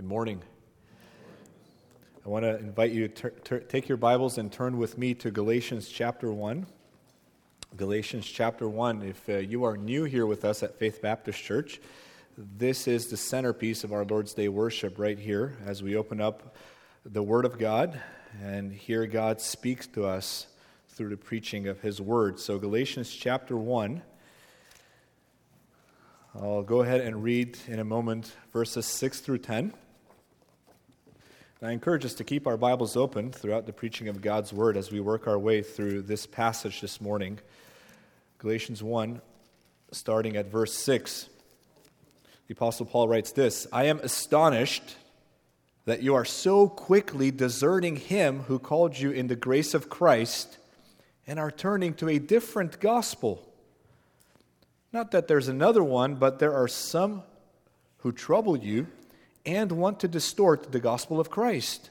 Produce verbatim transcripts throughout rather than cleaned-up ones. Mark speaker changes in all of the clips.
Speaker 1: Good morning. I want to invite you to ter- ter- take your Bibles and turn with me to Galatians chapter one. Galatians chapter one. If uh, you are new here with us at Faith Baptist Church, this is the centerpiece of our Lord's Day worship right here as we open up the Word of God and hear God speak to us through the preaching of His Word. So Galatians chapter one. I'll go ahead and read in a moment verses six through ten. I encourage us to keep our Bibles open throughout the preaching of God's Word as we work our way through this passage this morning. Galatians one, starting at verse six. The Apostle Paul writes this, "I am astonished that you are so quickly deserting Him who called you in the grace of Christ and are turning to a different gospel. Not that there's another one, but there are some who trouble you and want to distort the gospel of Christ.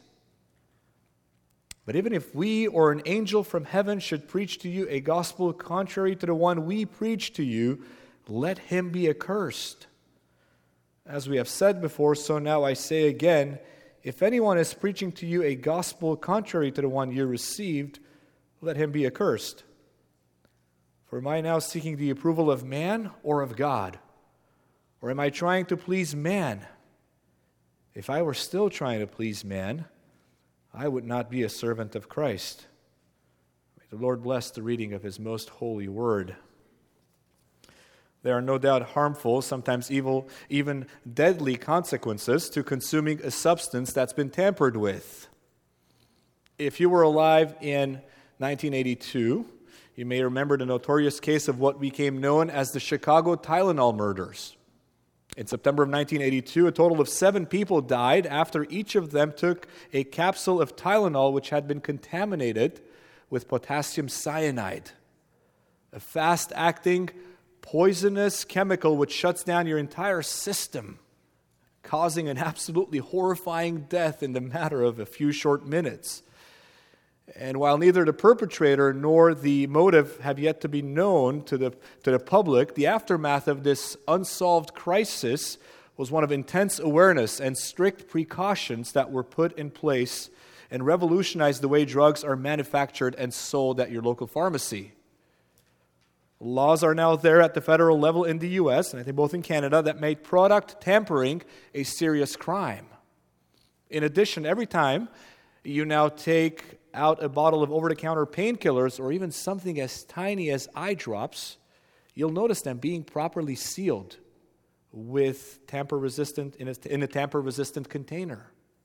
Speaker 1: But even if we or an angel from heaven should preach to you a gospel contrary to the one we preach to you, let him be accursed. As we have said before, so now I say again, if anyone is preaching to you a gospel contrary to the one you received, let him be accursed. For am I now seeking the approval of man or of God? Or am I trying to please man? If I were still trying to please man, I would not be a servant of Christ." May the Lord bless the reading of His most holy word. There are no doubt harmful, sometimes evil, even deadly consequences to consuming a substance that's been tampered with. If you were alive in nineteen eighty-two, you may remember the notorious case of what became known as the Chicago Tylenol murders. In September of nineteen eighty-two, a total of seven people died after each of them took a capsule of Tylenol which had been contaminated with potassium cyanide, a fast-acting, poisonous chemical which shuts down your entire system, causing an absolutely horrifying death in the matter of a few short minutes. And while neither the perpetrator nor the motive have yet to be known to the, to the public, the aftermath of this unsolved crisis was one of intense awareness and strict precautions that were put in place and revolutionized the way drugs are manufactured and sold at your local pharmacy. Laws are now there at the federal level in the U S, and I think both in Canada, that made product tampering a serious crime. In addition, every time you now take out a bottle of over-the-counter painkillers or even something as tiny as eye drops, you'll notice them being properly sealed with tamper-resistant in a, in a tamper-resistant container.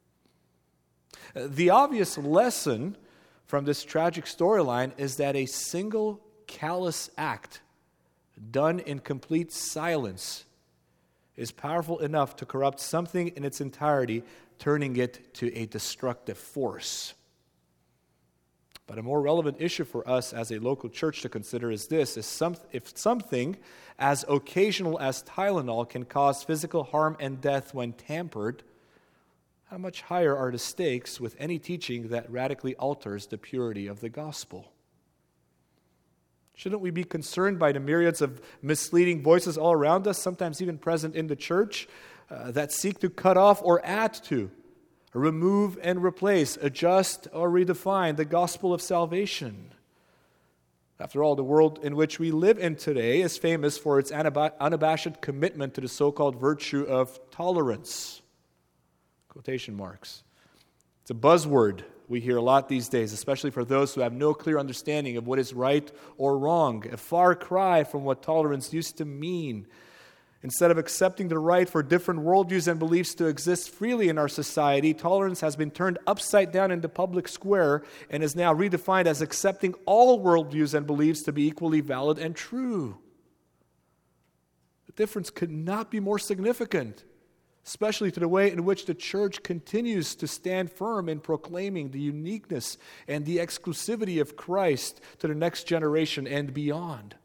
Speaker 1: The obvious lesson from this tragic storyline is that a single callous act done in complete silence is powerful enough to corrupt something in its entirety, turning it to a destructive force. But a more relevant issue for us as a local church to consider is this: is some, if something as occasional as Tylenol can cause physical harm and death when tampered, how much higher are the stakes with any teaching that radically alters the purity of the gospel? Shouldn't we be concerned by the myriads of misleading voices all around us, sometimes even present in the church, uh, that seek to cut off or add to, remove and replace, adjust or redefine the gospel of salvation? After all, the world in which we live in today is famous for its unabashed commitment to the so-called virtue of tolerance. Quotation marks. It's a buzzword we hear a lot these days, especially for those who have no clear understanding of what is right or wrong. A far cry from what tolerance used to mean. Instead of accepting the right for different worldviews and beliefs to exist freely in our society, tolerance has been turned upside down in the public square and is now redefined as accepting all worldviews and beliefs to be equally valid and true. The difference could not be more significant, especially to the way in which the church continues to stand firm in proclaiming the uniqueness and the exclusivity of Christ to the next generation and beyond.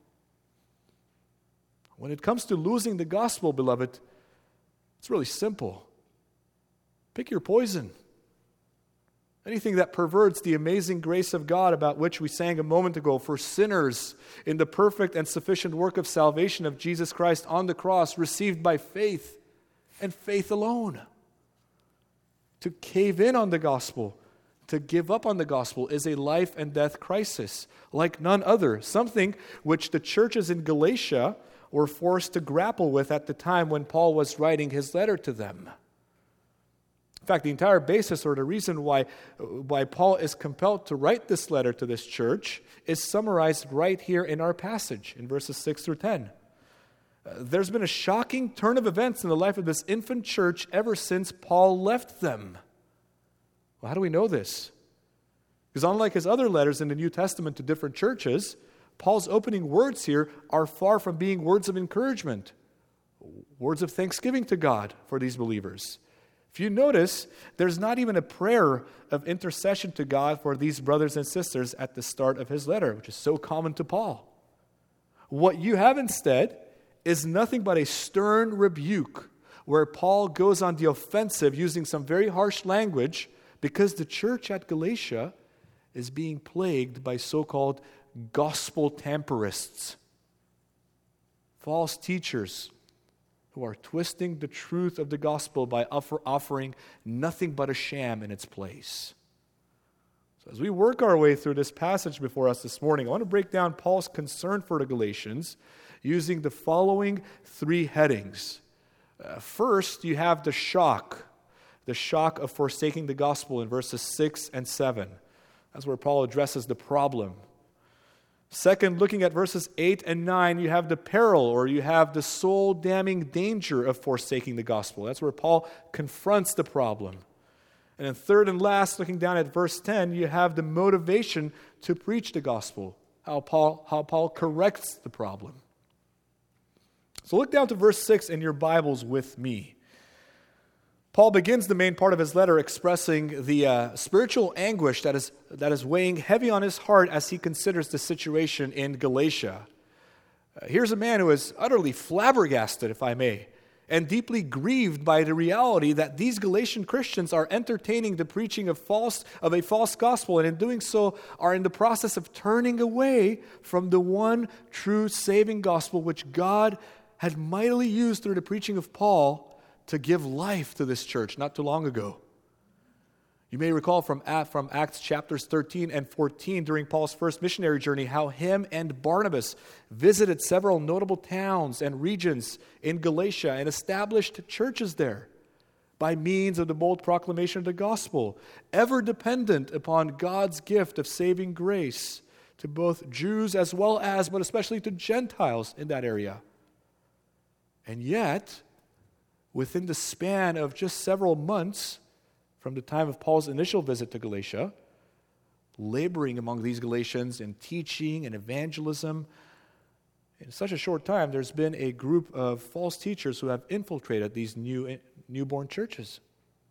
Speaker 1: When it comes to losing the gospel, beloved, it's really simple. Pick your poison. Anything that perverts the amazing grace of God about which we sang a moment ago for sinners in the perfect and sufficient work of salvation of Jesus Christ on the cross, received by faith and faith alone. To cave in on the gospel, to give up on the gospel, is a life and death crisis like none other, something which the churches in Galatia were forced to grapple with at the time when Paul was writing his letter to them. In fact, the entire basis or the reason why, why Paul is compelled to write this letter to this church is summarized right here in our passage in verses six through ten. Uh, there's been a shocking turn of events in the life of this infant church ever since Paul left them. Well, how do we know this? Because unlike his other letters in the New Testament to different churches, Paul's opening words here are far from being words of encouragement, words of thanksgiving to God for these believers. If you notice, there's not even a prayer of intercession to God for these brothers and sisters at the start of his letter, which is so common to Paul. What you have instead is nothing but a stern rebuke where Paul goes on the offensive using some very harsh language because the church at Galatia is being plagued by so-called gospel tamperists, false teachers who are twisting the truth of the gospel by offer, offering nothing but a sham in its place. So as we work our way through this passage before us this morning, I want to break down Paul's concern for the Galatians using the following three headings. Uh, first, you have the shock, the shock of forsaking the gospel in verses six and seven. That's where Paul addresses the problem. Second, looking at verses eight and nine, you have the peril, or you have the soul-damning danger of forsaking the gospel. That's where Paul confronts the problem. And then third and last, looking down at verse ten, you have the motivation to preach the gospel, how Paul, how Paul corrects the problem. So look down to verse six in your Bibles with me. Paul begins the main part of his letter expressing the uh, spiritual anguish that is, that is weighing heavy on his heart as he considers the situation in Galatia. Uh, here's a man who is utterly flabbergasted, if I may, and deeply grieved by the reality that these Galatian Christians are entertaining the preaching of false of a false gospel, and in doing so are in the process of turning away from the one true saving gospel which God had mightily used through the preaching of Paul to give life to this church not too long ago. You may recall from, from Acts chapters thirteen and fourteen during Paul's first missionary journey how him and Barnabas visited several notable towns and regions in Galatia and established churches there by means of the bold proclamation of the gospel, ever dependent upon God's gift of saving grace to both Jews as well as, but especially to Gentiles in that area. And yet, within the span of just several months from the time of Paul's initial visit to Galatia, laboring among these Galatians in teaching and evangelism, in such a short time, there's been a group of false teachers who have infiltrated these new newborn churches.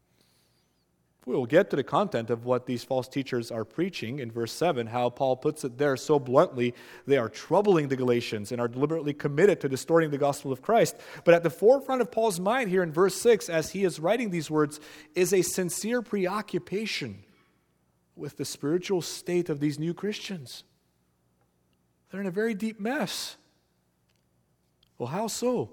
Speaker 1: We will get to the content of what these false teachers are preaching in verse seven, how Paul puts it there so bluntly, they are troubling the Galatians and are deliberately committed to distorting the gospel of Christ. But at the forefront of Paul's mind here in verse six, as he is writing these words, is a sincere preoccupation with the spiritual state of these new Christians. They're in a very deep mess. Well, how so?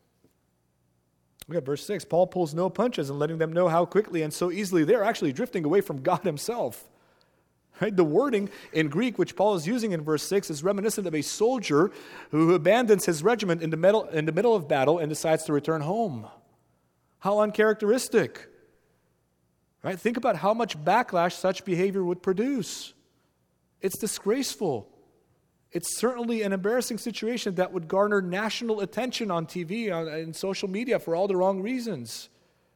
Speaker 1: Look at verse six. Paul pulls no punches in letting them know how quickly and so easily they're actually drifting away from God himself. Right? The wording in Greek, which Paul is using in verse six, is reminiscent of a soldier who abandons his regiment in the middle, in the middle of battle and decides to return home. How uncharacteristic. Right? Think about how much backlash such behavior would produce. It's disgraceful. It's certainly an embarrassing situation that would garner national attention on T V and social media for all the wrong reasons.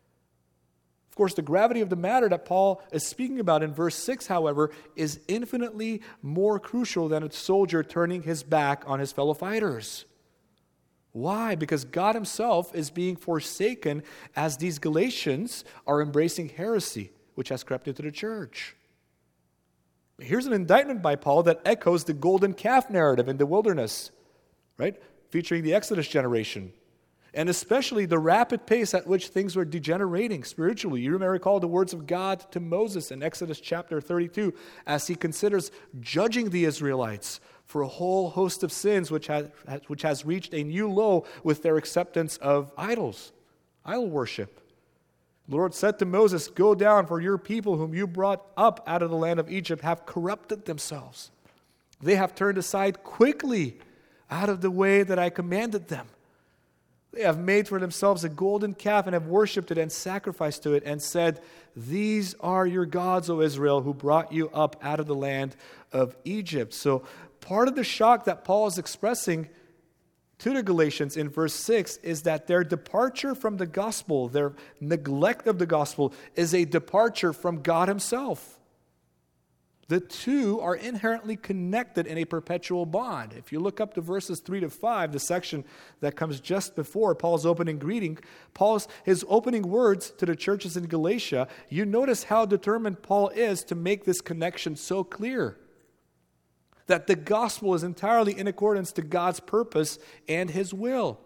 Speaker 1: Of course, the gravity of the matter that Paul is speaking about in verse six, however, is infinitely more crucial than a soldier turning his back on his fellow fighters. Why? Because God himself is being forsaken as these Galatians are embracing heresy, which has crept into the church. Here's an indictment by Paul that echoes the golden calf narrative in the wilderness, right? Featuring the Exodus generation. And especially the rapid pace at which things were degenerating spiritually. You may recall the words of God to Moses in Exodus chapter thirty-two as he considers judging the Israelites for a whole host of sins which has, which has reached a new low with their acceptance of idols, idol worship. The Lord said to Moses, "Go down, for your people whom you brought up out of the land of Egypt have corrupted themselves. They have turned aside quickly out of the way that I commanded them. They have made for themselves a golden calf and have worshipped it and sacrificed to it and said, 'These are your gods, O Israel, who brought you up out of the land of Egypt.'" So part of the shock that Paul is expressing to the Galatians in verse six is that their departure from the gospel, their neglect of the gospel, is a departure from God himself. The two are inherently connected in a perpetual bond. If you look up to verses three to five, the section that comes just before Paul's opening greeting, Paul's his opening words to the churches in Galatia, you notice how determined Paul is to make this connection so clear. That the gospel is entirely in accordance to God's purpose and his will.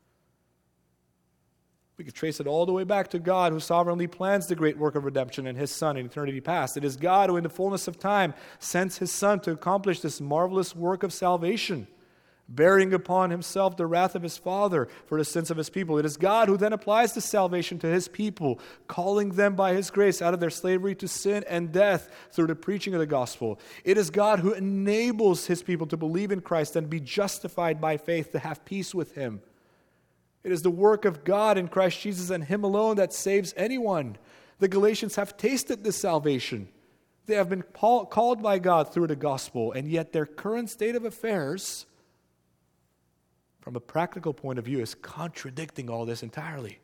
Speaker 1: We could trace it all the way back to God who sovereignly plans the great work of redemption in his Son in eternity past. It is God who in the fullness of time sends his Son to accomplish this marvelous work of salvation, bearing upon himself the wrath of his Father for the sins of his people. It is God who then applies this salvation to his people, calling them by his grace out of their slavery to sin and death through the preaching of the gospel. It is God who enables his people to believe in Christ and be justified by faith to have peace with him. It is the work of God in Christ Jesus and him alone that saves anyone. The Galatians have tasted this salvation. They have been called by God through the gospel, and yet their current state of affairs, from a practical point of view, is contradicting all this entirely.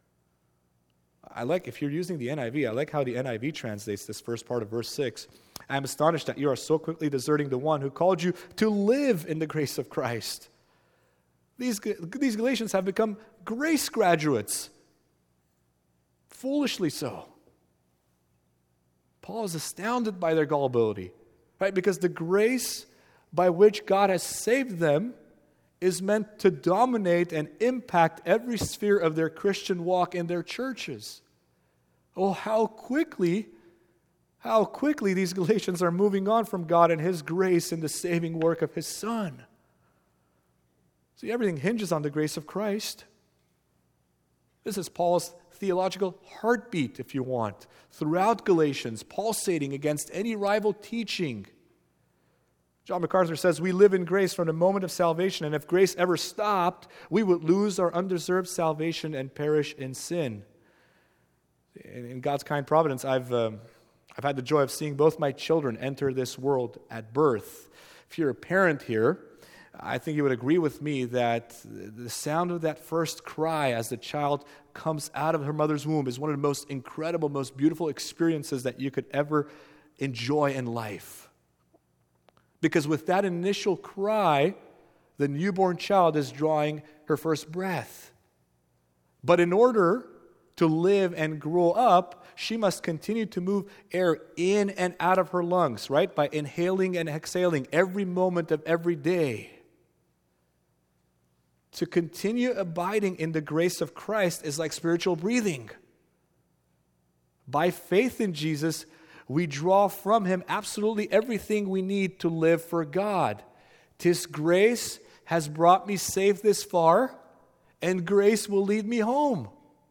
Speaker 1: I like, if you're using the N I V, I like how the N I V translates this first part of verse six. "I am astonished that you are so quickly deserting the one who called you to live in the grace of Christ." These, these Galatians have become grace graduates. Foolishly so. Paul is astounded by their gullibility, right? Because the grace by which God has saved them is meant to dominate and impact every sphere of their Christian walk in their churches. Oh, how quickly, how quickly these Galatians are moving on from God and his grace in the saving work of his Son. See, everything hinges on the grace of Christ. This is Paul's theological heartbeat, if you want, throughout Galatians, pulsating against any rival teaching. John MacArthur says, "We live in grace from the moment of salvation, and if grace ever stopped, we would lose our undeserved salvation and perish in sin." In God's kind providence, I've um, I've had the joy of seeing both my children enter this world at birth. If you're a parent here, I think you would agree with me that the sound of that first cry as the child comes out of her mother's womb is one of the most incredible, most beautiful experiences that you could ever enjoy in life. Because with that initial cry, the newborn child is drawing her first breath. But in order to live and grow up, she must continue to move air in and out of her lungs, right? By inhaling and exhaling every moment of every day. To continue abiding in the grace of Christ is like spiritual breathing. By faith in Jesus, we draw from him absolutely everything we need to live for God. "'Tis grace has brought me safe this far, and grace will lead me home."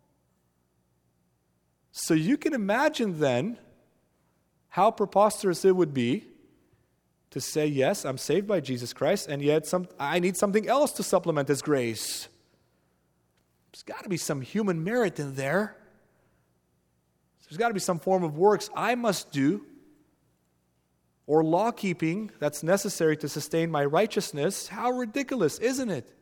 Speaker 1: So you can imagine then how preposterous it would be to say, yes, I'm saved by Jesus Christ, and yet some, I need something else to supplement his grace. There's got to be some human merit in there. There's got to be some form of works I must do, or law keeping that's necessary to sustain my righteousness. How ridiculous, isn't it?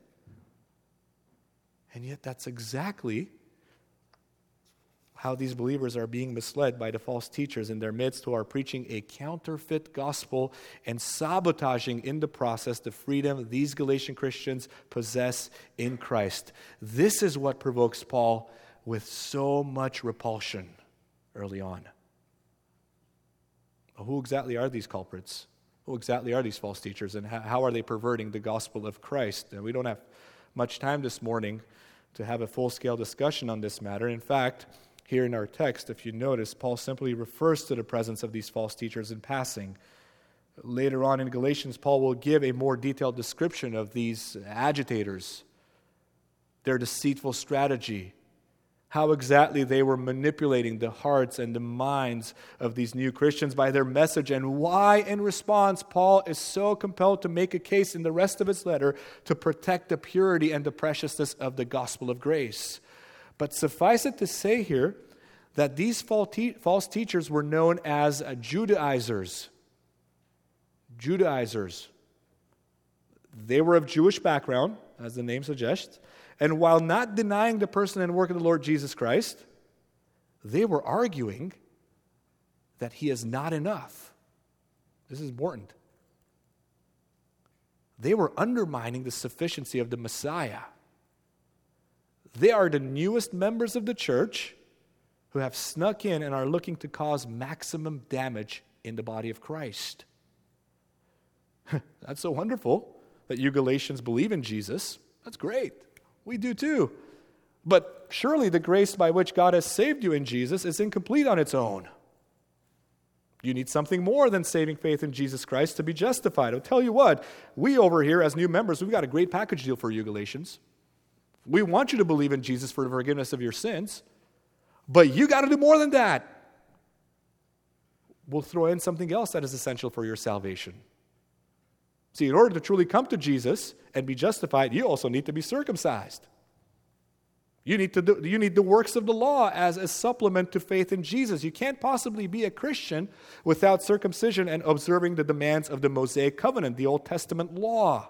Speaker 1: And yet that's exactly how these believers are being misled by the false teachers in their midst who are preaching a counterfeit gospel and sabotaging in the process the freedom these Galatian Christians possess in Christ. This is what provokes Paul with so much repulsion early on. Well, who exactly are these culprits? Who exactly are these false teachers, and how are they perverting the gospel of Christ? And we don't have much time this morning to have a full-scale discussion on this matter. In fact, here in our text, if you notice, Paul simply refers to the presence of these false teachers in passing. Later on in Galatians, Paul will give a more detailed description of these agitators, their deceitful strategy, how exactly they were manipulating the hearts and the minds of these new Christians by their message, and why, in response, Paul is so compelled to make a case in the rest of his letter to protect the purity and the preciousness of the gospel of grace. But suffice it to say here that these false teachers were known as Judaizers. Judaizers. They were of Jewish background, as the name suggests, and while not denying the person and work of the Lord Jesus Christ, they were arguing that he is not enough. This is important. They were undermining the sufficiency of the Messiah. They are the newest members of the church who have snuck in and are looking to cause maximum damage in the body of Christ. That's so wonderful that you Galatians believe in Jesus. That's great. We do too. But surely the grace by which God has saved you in Jesus is incomplete on its own. You need something more than saving faith in Jesus Christ to be justified. I'll tell you what, we over here as new members, we've got a great package deal for you Galatians. We want you to believe in Jesus for the forgiveness of your sins, but you got to do more than that. We'll throw in something else that is essential for your salvation. See, in order to truly come to Jesus and be justified, you also need to be circumcised. You need to do, you need the works of the law as a supplement to faith in Jesus. You can't possibly be a Christian without circumcision and observing the demands of the Mosaic covenant, the Old Testament law.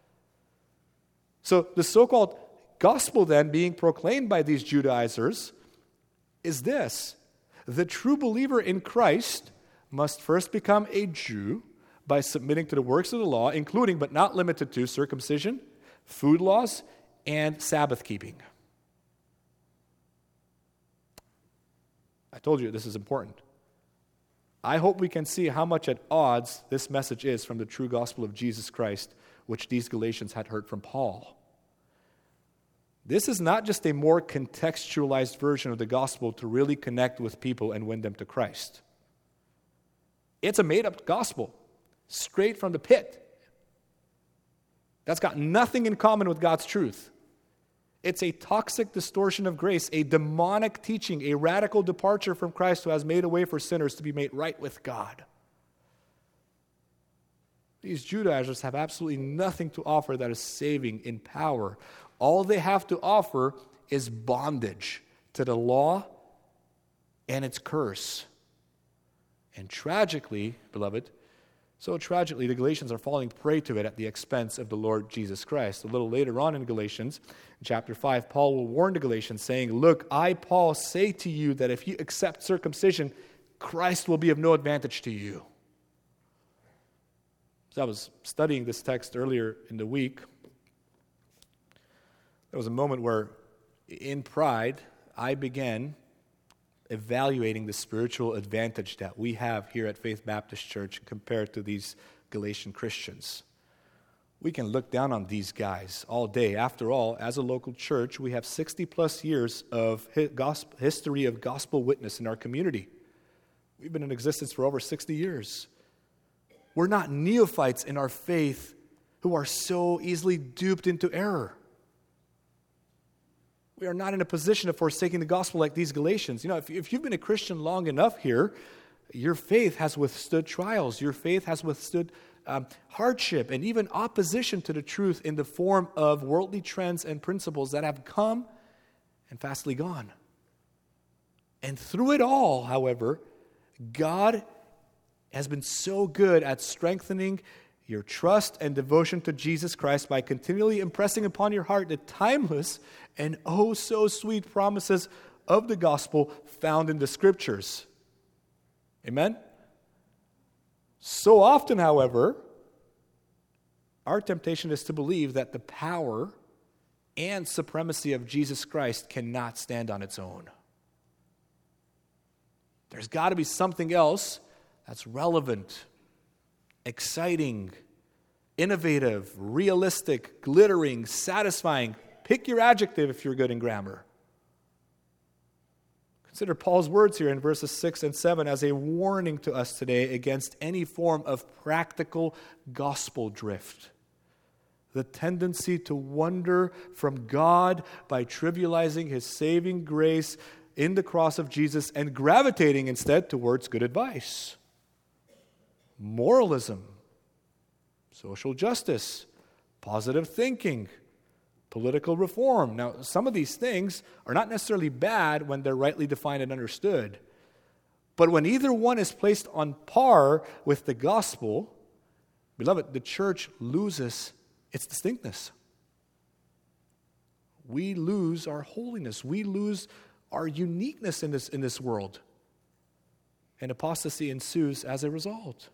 Speaker 1: So the so-called gospel then being proclaimed by these Judaizers is this: the true believer in Christ must first become a Jew by submitting to the works of the law, including but not limited to circumcision, food laws, and Sabbath keeping. I told you this is important. I hope we can see how much at odds this message is from the true gospel of Jesus Christ, which these Galatians had heard from Paul. This is not just a more contextualized version of the gospel to really connect with people and win them to Christ. It's a made-up gospel, straight from the pit. That's got nothing in common with God's truth. It's a toxic distortion of grace, a demonic teaching, a radical departure from Christ who has made a way for sinners to be made right with God. These Judaizers have absolutely nothing to offer that is saving in power. All they have to offer is bondage to the law and its curse. And tragically, beloved, so tragically, the Galatians are falling prey to it at the expense of the Lord Jesus Christ. A little later on in Galatians, in chapter five, Paul will warn the Galatians, saying, "Look, I, Paul, say to you that if you accept circumcision, Christ will be of no advantage to you." So I was studying this text earlier in the week. There was a moment where, in pride, I began evaluating the spiritual advantage that we have here at Faith Baptist Church compared to these Galatian Christians. We can look down on these guys all day. After all, as a local church, we have sixty plus years of history of gospel witness in our community. We've been in existence for over sixty years. We're not neophytes in our faith who are so easily duped into error. We are not in a position of forsaking the gospel like these Galatians. You know, if, if you've been a Christian long enough here, your faith has withstood trials. Your faith has withstood um, hardship and even opposition to the truth in the form of worldly trends and principles that have come and fastly gone. And through it all, however, God has been so good at strengthening your trust and devotion to Jesus Christ by continually impressing upon your heart the timeless and oh so sweet promises of the gospel found in the Scriptures. Amen? So often, however, our temptation is to believe that the power and supremacy of Jesus Christ cannot stand on its own. There's got to be something else that's relevant, exciting, innovative, realistic, glittering, satisfying. Pick your adjective if you're good in grammar. Consider Paul's words here in verses six and seven as a warning to us today against any form of practical gospel drift. the tendency to wander from God by trivializing His saving grace in the cross of Jesus and gravitating instead towards good advice, moralism, social justice, positive thinking, political reform. Now, some of these things are not necessarily bad when they're rightly defined and understood. But when either one is placed on par with the gospel, beloved, the church loses its distinctness. We lose our holiness. We lose our uniqueness in this, in this world. And apostasy ensues as a result.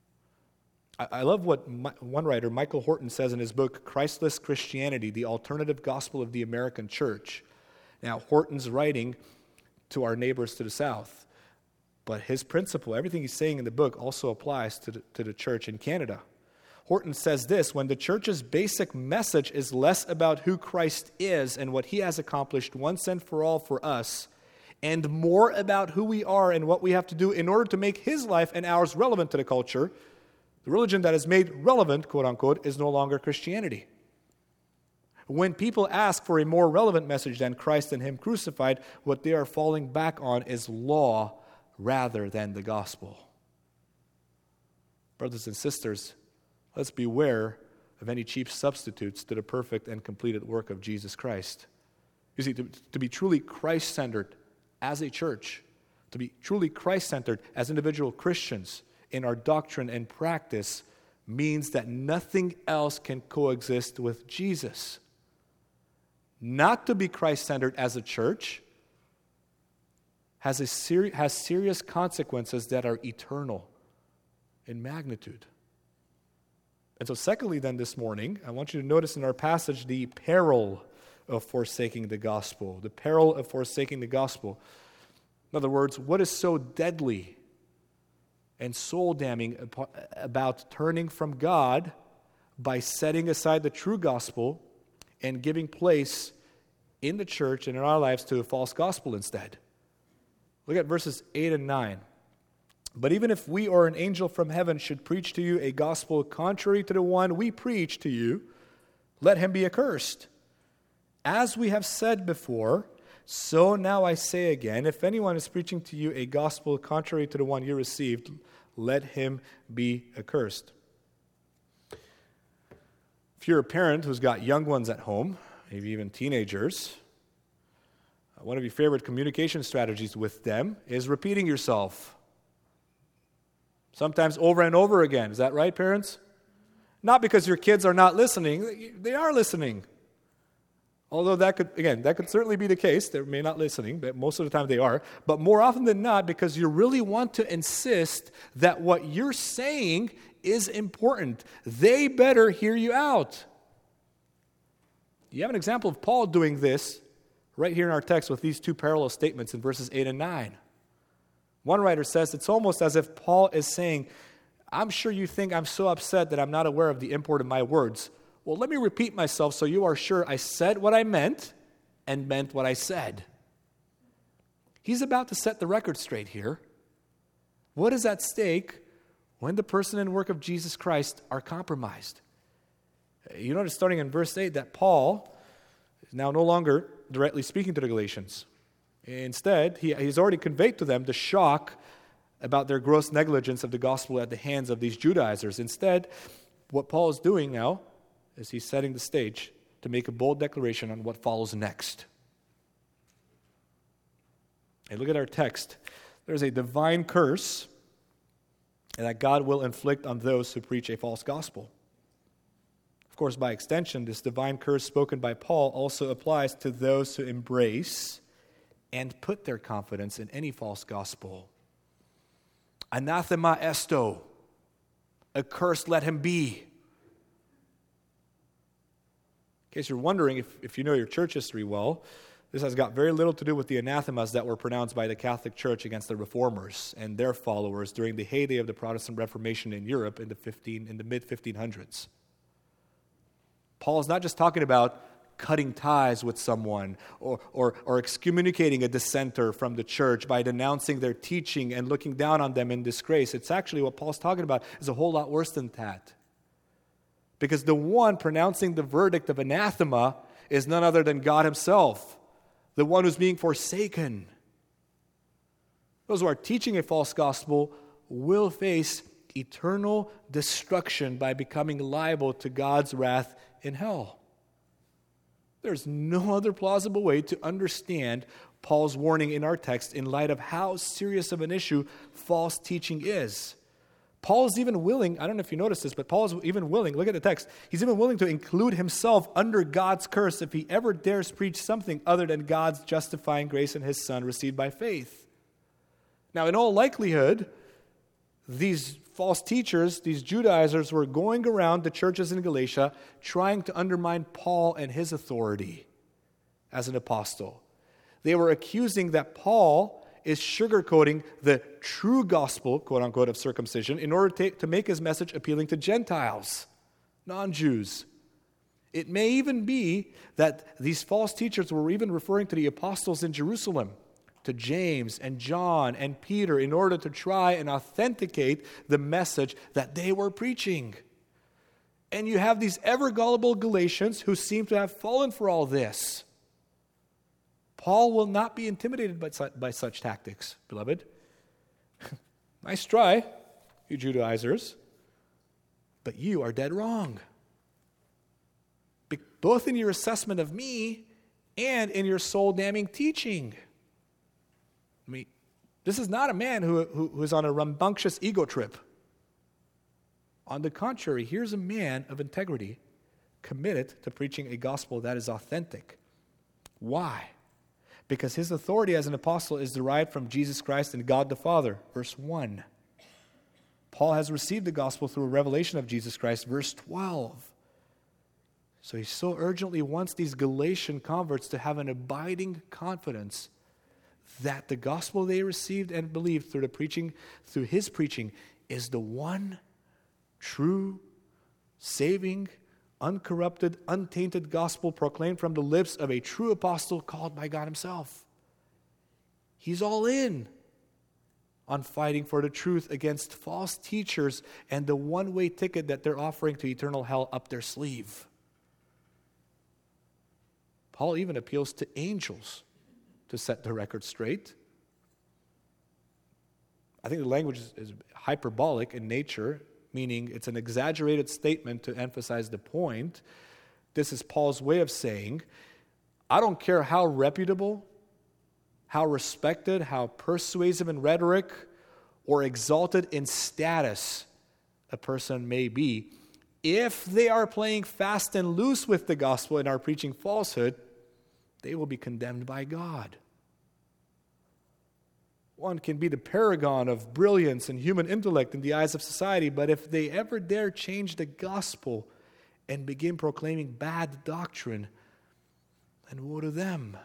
Speaker 1: I, I love what my, one writer, Michael Horton, says in his book, Christless Christianity, the Alternative Gospel of the American Church. Now, Horton's writing to our neighbors to the south. But his principle, everything he's saying in the book, also applies to the, to the church in Canada. Horton says this: when the church's basic message is less about who Christ is and what He has accomplished once and for all for us, and more about who we are and what we have to do in order to make His life and ours relevant to the culture, the religion that is made relevant, quote unquote, is no longer Christianity. When people ask for a more relevant message than Christ and Him crucified, what they are falling back on is law rather than the gospel. Brothers and sisters, let's beware of any cheap substitutes to the perfect and completed work of Jesus Christ. You see, to, to be truly Christ-centered as a church, to be truly Christ-centered as individual Christians in our doctrine and practice means that nothing else can coexist with Jesus. Not to be Christ-centered as a church has a seri- has serious consequences that are eternal in magnitude. And so secondly then this morning, I want you to notice in our passage the peril of forsaking the gospel. The peril of forsaking the gospel. In other words, what is so deadly and soul-damning about turning from God by setting aside the true gospel and giving place in the church and in our lives to a false gospel instead? Look at verses eight and nine. But even if we or an angel from heaven should preach to you a gospel contrary to the one we preach to you, let him be accursed. As we have said before, so now I say again, if anyone is preaching to you a gospel contrary to the one you received, let him be accursed. If you're a parent who's got young ones at home, maybe even teenagers, one of your favorite communication strategies with them is repeating yourself. Sometimes over and over again. Is that right, parents? Not because your kids are not listening. They are listening. Although that could, again, that could certainly be the case. They may not listening, but most of the time they are. But more often than not, because you really want to insist that what you're saying is important. They better hear you out. You have an example of Paul doing this right here in our text with these two parallel statements in verses eight and nine. One writer says it's almost as if Paul is saying, I'm sure you think I'm so upset that I'm not aware of the import of my words. Well, let me repeat myself so you are sure I said what I meant and meant what I said. He's about to set the record straight here. What is at stake when the person and work of Jesus Christ are compromised? You notice starting in verse eight that Paul is now no longer directly speaking to the Galatians. Instead, he, he's already conveyed to them the shock about their gross negligence of the gospel at the hands of these Judaizers. Instead, what Paul is doing now is he's setting the stage to make a bold declaration on what follows next. And look at our text. There's a divine curse that God will inflict on those who preach a false gospel. Of course, by extension, this divine curse spoken by Paul also applies to those who embrace and put their confidence in any false gospel. Anathema esto. Accursed let him be. In case you're wondering, if, if you know your church history well, this has got very little to do with the anathemas that were pronounced by the Catholic Church against the Reformers and their followers during the heyday of the Protestant Reformation in Europe in the fifteen in the mid fifteen hundreds. Paul is not just talking about cutting ties with someone or, or, or excommunicating a dissenter from the church by denouncing their teaching and looking down on them in disgrace. It's actually what Paul's talking about is a whole lot worse than that. Because the one pronouncing the verdict of anathema is none other than God himself, the one who's being forsaken. Those who are teaching a false gospel will face eternal destruction by becoming liable to God's wrath in hell. There's no other plausible way to understand Paul's warning in our text in light of how serious of an issue false teaching is. Paul is even willing, I don't know if you noticed this, but Paul is even willing, look at the text, he's even willing to include himself under God's curse if he ever dares preach something other than God's justifying grace in his Son received by faith. Now, in all likelihood, these false teachers, these Judaizers, were going around the churches in Galatia trying to undermine Paul and his authority as an apostle. They were accusing that Paul is sugarcoating the true gospel, quote-unquote, of circumcision in order to, to make his message appealing to Gentiles, non-Jews. It may even be that these false teachers were even referring to the apostles in Jerusalem, to James and John and Peter, in order to try and authenticate the message that they were preaching. And you have these ever-gullible Galatians who seem to have fallen for all this. Paul will not be intimidated by such, by such tactics, beloved. Nice try, you Judaizers, but you are dead wrong. Be- both in your assessment of me and in your soul-damning teaching. I mean, this is not a man who, who, who is on a rambunctious ego trip. On the contrary, here's a man of integrity committed to preaching a gospel that is authentic. Why? Because his authority as an apostle is derived from Jesus Christ and God the Father. Verse one. Paul has received the gospel through a revelation of Jesus Christ. Verse twelve. So he so urgently wants these Galatian converts to have an abiding confidence that the gospel they received and believed through the preaching, through his preaching, is the one true, saving, uncorrupted, untainted gospel proclaimed from the lips of a true apostle called by God himself. He's all in on fighting for the truth against false teachers and the one-way ticket that they're offering to eternal hell up their sleeve. Paul even appeals to angels to set the record straight. I think the language is, is hyperbolic in nature, meaning it's an exaggerated statement to emphasize the point. This is Paul's way of saying, I don't care how reputable, how respected, how persuasive in rhetoric, or exalted in status a person may be, if they are playing fast and loose with the gospel and are preaching falsehood, they will be condemned by God. One can be the paragon of brilliance and human intellect in the eyes of society, but if they ever dare change the gospel and begin proclaiming bad doctrine, then woe to them.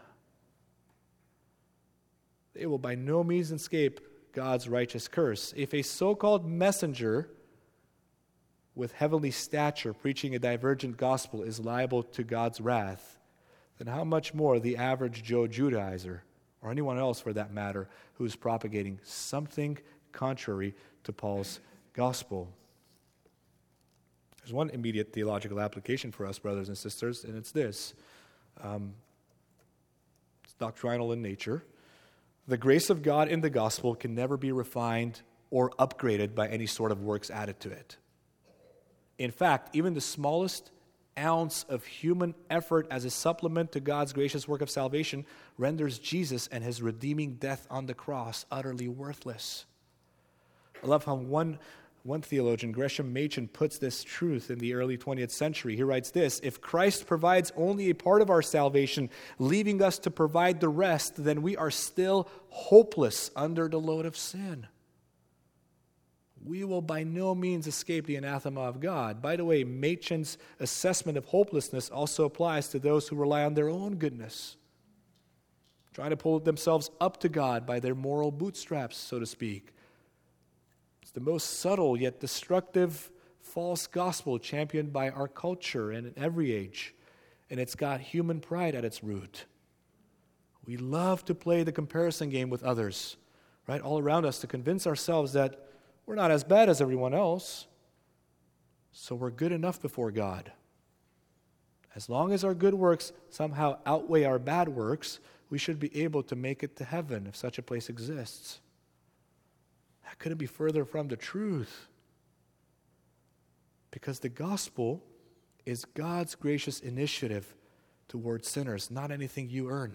Speaker 1: They will by no means escape God's righteous curse. If a so-called messenger with heavenly stature preaching a divergent gospel is liable to God's wrath, then how much more the average Joe Judaizer, or anyone else for that matter, who is propagating something contrary to Paul's gospel. There's one immediate theological application for us, brothers and sisters, and it's this. Um, it's doctrinal in nature. The grace of God in the gospel can never be refined or upgraded by any sort of works added to it. In fact, even the smallest ounce of human effort as a supplement to God's gracious work of salvation renders Jesus and his redeeming death on the cross utterly worthless. I love how one, one theologian, Gresham Machen, puts this truth in the early twentieth century. He writes this: if Christ provides only a part of our salvation, leaving us to provide the rest, then we are still hopeless under the load of sin. We will by no means escape the anathema of God. By the way, Machen's assessment of hopelessness also applies to those who rely on their own goodness, trying to pull themselves up to God by their moral bootstraps, so to speak. It's the most subtle yet destructive false gospel championed by our culture and in every age, and it's got human pride at its root. We love to play the comparison game with others, right, all around us to convince ourselves that we're not as bad as everyone else. So we're good enough before God. As long as our good works somehow outweigh our bad works, we should be able to make it to heaven if such a place exists. That couldn't be further from the truth. Because the gospel is God's gracious initiative towards sinners, not anything you earn.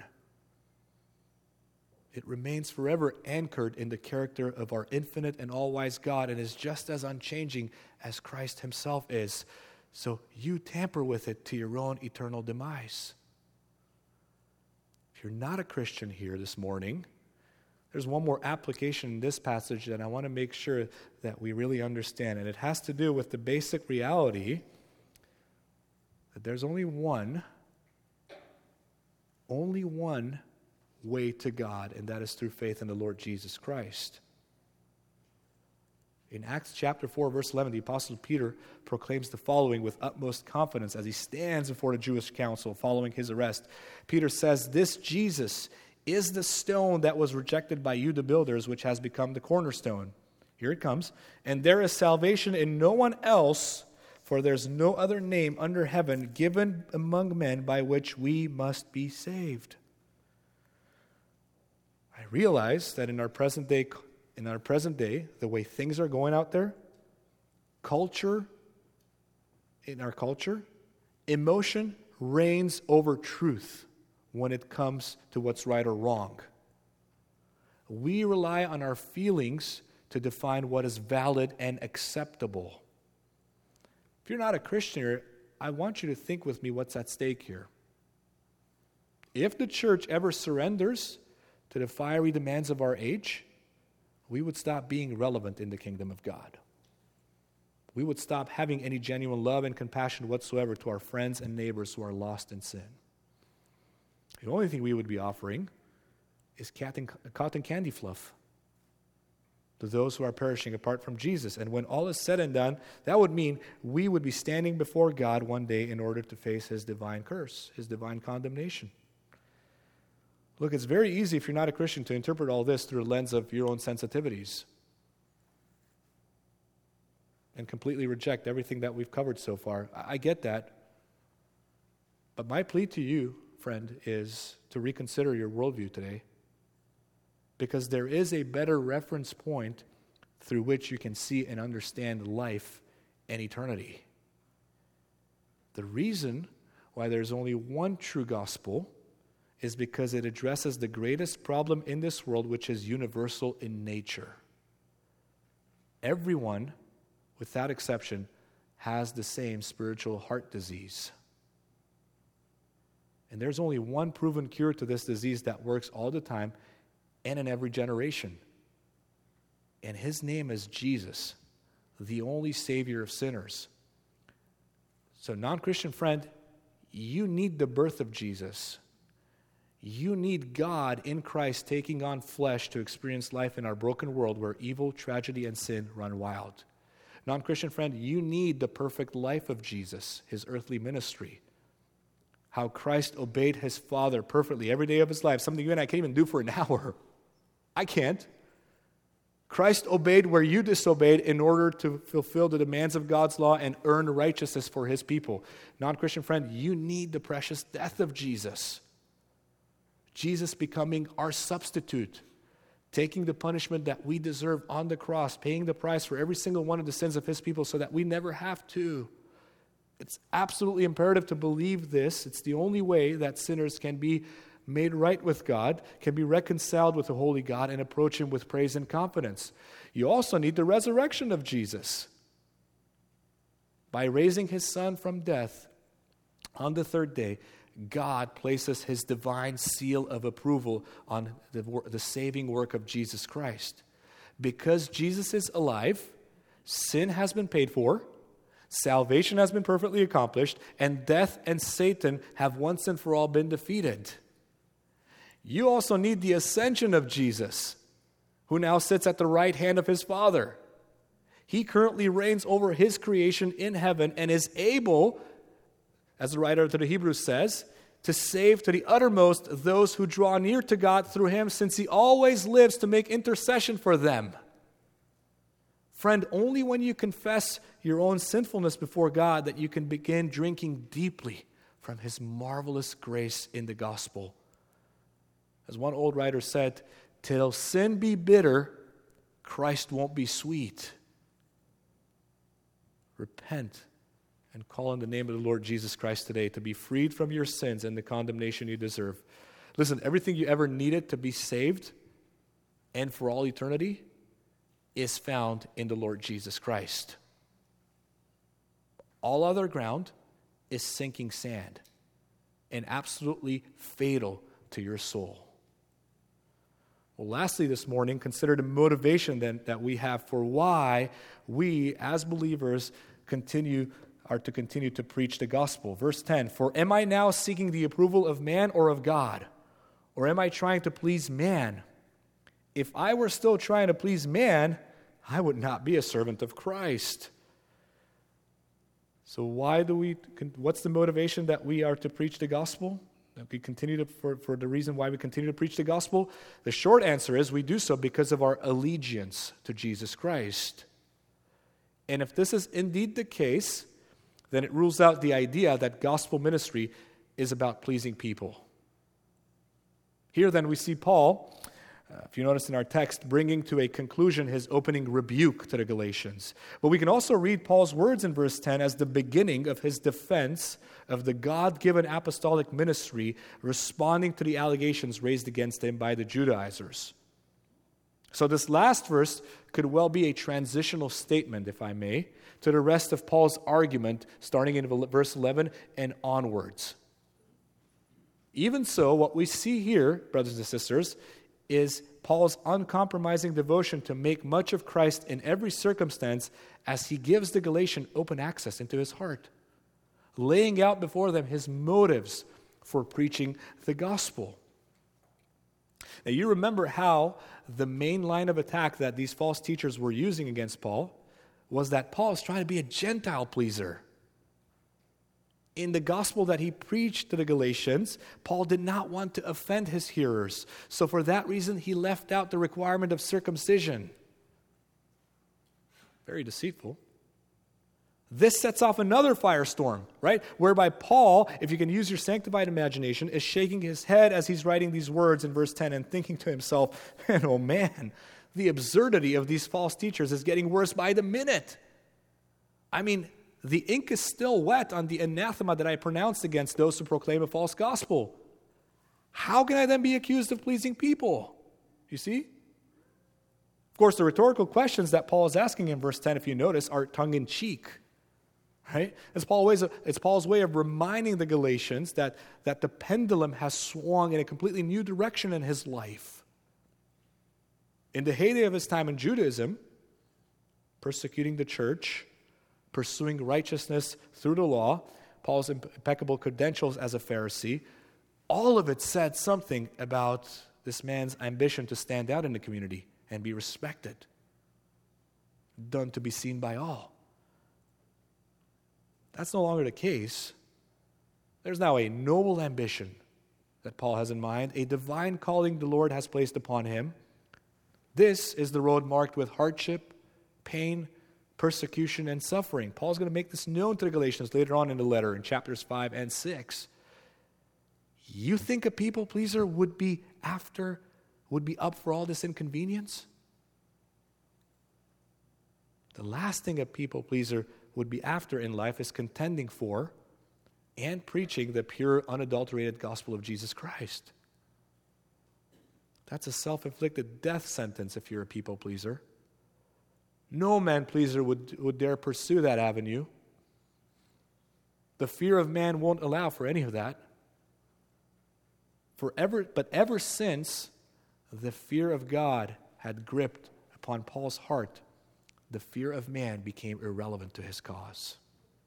Speaker 1: It remains forever anchored in the character of our infinite and all-wise God and is just as unchanging as Christ himself is. So you tamper with it to your own eternal demise. If you're not a Christian here this morning, there's one more application in this passage that I want to make sure that we really understand. And it has to do with the basic reality that there's only one, only one way to God, and that is through faith in the Lord Jesus Christ. In Acts chapter four, verse eleven, the Apostle Peter proclaims the following with utmost confidence as he stands before the Jewish council following his arrest. Peter says, "This Jesus is the stone that was rejected by you, the builders, which has become the cornerstone." Here it comes. "And there is salvation in no one else, for there's no other name under heaven given among men by which we must be saved." I realize that in our present day, in our present day, the way things are going out there, culture, in our culture, emotion reigns over truth when it comes to what's right or wrong. We rely on our feelings to define what is valid and acceptable. If you're not a Christian here, I want you to think with me what's at stake here. If the church ever surrenders to the fiery demands of our age, we would stop being relevant in the kingdom of God. We would stop having any genuine love and compassion whatsoever to our friends and neighbors who are lost in sin. The only thing we would be offering is cotton, cotton candy fluff to those who are perishing apart from Jesus. And when all is said and done, that would mean we would be standing before God one day in order to face his divine curse, his divine condemnation. Look, it's very easy if you're not a Christian to interpret all this through a lens of your own sensitivities and completely reject everything that we've covered so far. I get that. But my plea to you, friend, is to reconsider your worldview today, because there is a better reference point through which you can see and understand life and eternity. The reason why there's only one true gospel is because it addresses the greatest problem in this world, which is universal in nature. Everyone, without exception, has the same spiritual heart disease. And there's only one proven cure to this disease that works all the time and in every generation. And his name is Jesus, the only Savior of sinners. So, non-Christian friend, you need the birth of Jesus. You need God in Christ taking on flesh to experience life in our broken world where evil, tragedy, and sin run wild. Non-Christian friend, you need the perfect life of Jesus, his earthly ministry. How Christ obeyed his Father perfectly every day of his life, something you and I can't even do for an hour. I can't. Christ obeyed where you disobeyed in order to fulfill the demands of God's law and earn righteousness for his people. Non-Christian friend, you need the precious death of Jesus. Jesus becoming our substitute, taking the punishment that we deserve on the cross, paying the price for every single one of the sins of his people so that we never have to. It's absolutely imperative to believe this. It's the only way that sinners can be made right with God, can be reconciled with the holy God, and approach him with praise and confidence. You also need the resurrection of Jesus. By raising his Son from death on the third day, God places his divine seal of approval on the, the saving work of Jesus Christ. Because Jesus is alive, sin has been paid for, salvation has been perfectly accomplished, and death and Satan have once and for all been defeated. You also need the ascension of Jesus, who now sits at the right hand of his Father. He currently reigns over his creation in heaven and is able, as the writer to the Hebrews says, to save to the uttermost those who draw near to God through him, since he always lives to make intercession for them. Friend, only when you confess your own sinfulness before God that you can begin drinking deeply from His marvelous grace in the gospel. As one old writer said, till sin be bitter, Christ won't be sweet. Repent and call on the name of the Lord Jesus Christ today to be freed from your sins and the condemnation you deserve. Listen, everything you ever needed to be saved and for all eternity is found in the Lord Jesus Christ. All other ground is sinking sand and absolutely fatal to your soul. Well, lastly this morning, consider the motivation then that we have for why we as believers continue are to continue to preach the gospel. Verse ten, for am I now seeking the approval of man or of God? Or am I trying to please man? If I were still trying to please man, I would not be a servant of Christ. So why do we, what's the motivation that we are to preach the gospel? That we continue to, for, for the reason why we continue to preach the gospel? The short answer is we do so because of our allegiance to Jesus Christ. And if this is indeed the case, then it rules out the idea that gospel ministry is about pleasing people. Here then we see Paul, uh, if you notice in our text, bringing to a conclusion his opening rebuke to the Galatians. But we can also read Paul's words in verse ten as the beginning of his defense of the God-given apostolic ministry, responding to the allegations raised against him by the Judaizers. So this last verse could well be a transitional statement, if I may, to the rest of Paul's argument, starting in verse eleven and onwards. Even so, what we see here, brothers and sisters, is Paul's uncompromising devotion to make much of Christ in every circumstance as he gives the Galatians open access into his heart, laying out before them his motives for preaching the gospel. Now, you remember how the main line of attack that these false teachers were using against Paul was that Paul is trying to be a Gentile pleaser. In the gospel that he preached to the Galatians, Paul did not want to offend his hearers. So for that reason, he left out the requirement of circumcision. Very deceitful. This sets off another firestorm, right? Whereby Paul, if you can use your sanctified imagination, is shaking his head as he's writing these words in verse ten and thinking to himself, man, oh man, the absurdity of these false teachers is getting worse by the minute. I mean, the ink is still wet on the anathema that I pronounced against those who proclaim a false gospel. How can I then be accused of pleasing people? You see? Of course, the rhetorical questions that Paul is asking in verse ten, if you notice, are tongue-in-cheek. Right? It's, Paul ways of, it's Paul's way of reminding the Galatians that, that the pendulum has swung in a completely new direction in his life. In the heyday of his time in Judaism, persecuting the church, pursuing righteousness through the law, Paul's impeccable credentials as a Pharisee, all of it said something about this man's ambition to stand out in the community and be respected, done to be seen by all. That's no longer the case. There's now a noble ambition that Paul has in mind, a divine calling the Lord has placed upon him. This is the road marked with hardship, pain, persecution, and suffering. Paul's going to make this known to the Galatians later on in the letter in chapters five and six. You think a people pleaser would be after, would be up for all this inconvenience? The last thing a people pleaser would be after in life is contending for and preaching the pure, unadulterated gospel of Jesus Christ. That's a self-inflicted death sentence if you're a people pleaser. No man pleaser would, would dare pursue that avenue. The fear of man won't allow for any of that. Forever, but ever since the fear of God had gripped upon Paul's heart, the fear of man became irrelevant to his cause.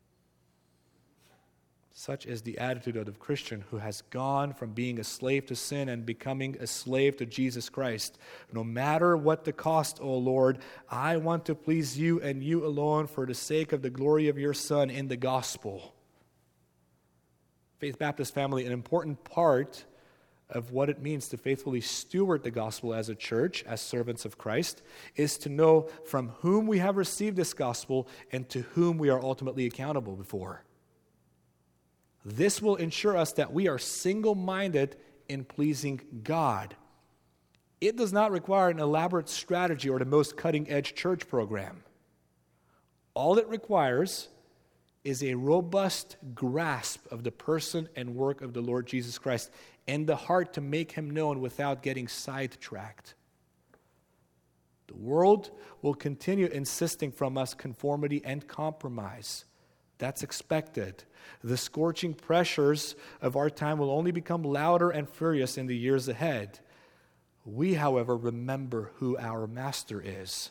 Speaker 1: Such is the attitude of the Christian who has gone from being a slave to sin and becoming a slave to Jesus Christ. No matter what the cost, O Lord, I want to please you and you alone for the sake of the glory of your Son in the gospel. Faith Baptist family, an important part of what it means to faithfully steward the gospel as a church, as servants of Christ, is to know from whom we have received this gospel and to whom we are ultimately accountable before. This will ensure us that we are single-minded in pleasing God. It does not require an elaborate strategy or the most cutting-edge church program. All it requires is a robust grasp of the person and work of the Lord Jesus Christ and the heart to make him known without getting sidetracked. The world will continue insisting from us conformity and compromise. That's expected. The scorching pressures of our time will only become louder and furious in the years ahead. We, however, remember who our master is.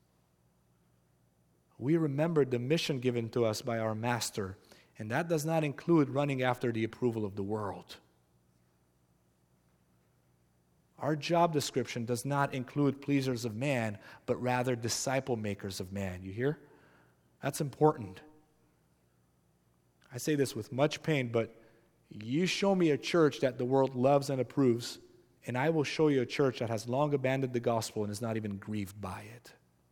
Speaker 1: We remember the mission given to us by our master, and that does not include running after the approval of the world. Our job description does not include pleasers of man, but rather disciple makers of man. You hear? That's important. I say this with much pain, but you show me a church that the world loves and approves, and I will show you a church that has long abandoned the gospel and is not even grieved by it.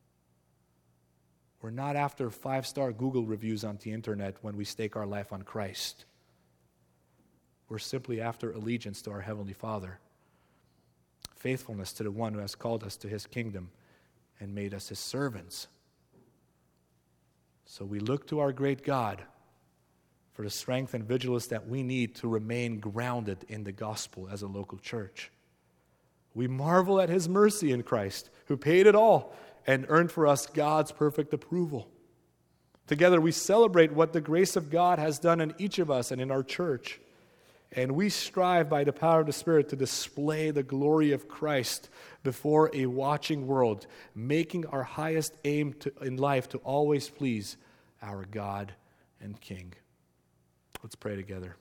Speaker 1: We're not after five-star Google reviews on the internet when we stake our life on Christ. We're simply after allegiance to our Heavenly Father, faithfulness to the one who has called us to his kingdom and made us his servants. So we look to our great God for the strength and vigilance that we need to remain grounded in the gospel as a local church. We marvel at his mercy in Christ, who paid it all and earned for us God's perfect approval. Together we celebrate what the grace of God has done in each of us and in our church. And we strive by the power of the Spirit to display the glory of Christ before a watching world, making our highest aim to, in life to always please our God and King. Let's pray together.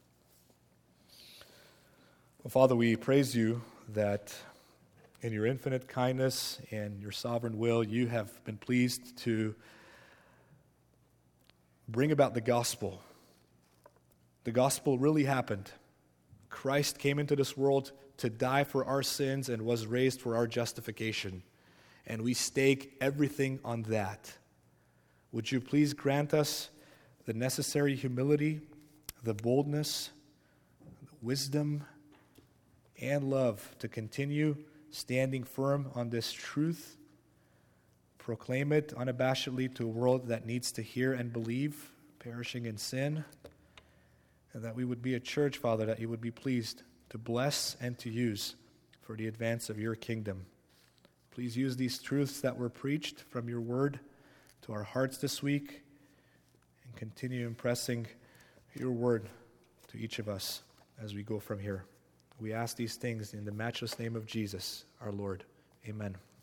Speaker 1: Well, Father, we praise you that in your infinite kindness and your sovereign will, you have been pleased to bring about the gospel. The gospel really happened. Christ came into this world to die for our sins and was raised for our justification. And we stake everything on that. Would you please grant us the necessary humility, the boldness, the wisdom, and love to continue standing firm on this truth, proclaim it unabashedly to a world that needs to hear and believe, perishing in sin, and that we would be a church, Father, that you would be pleased to bless and to use for the advance of your kingdom. Please use these truths that were preached from your word to our hearts this week and continue impressing your word to each of us as we go from here. We ask these things in the matchless name of Jesus, our Lord. Amen.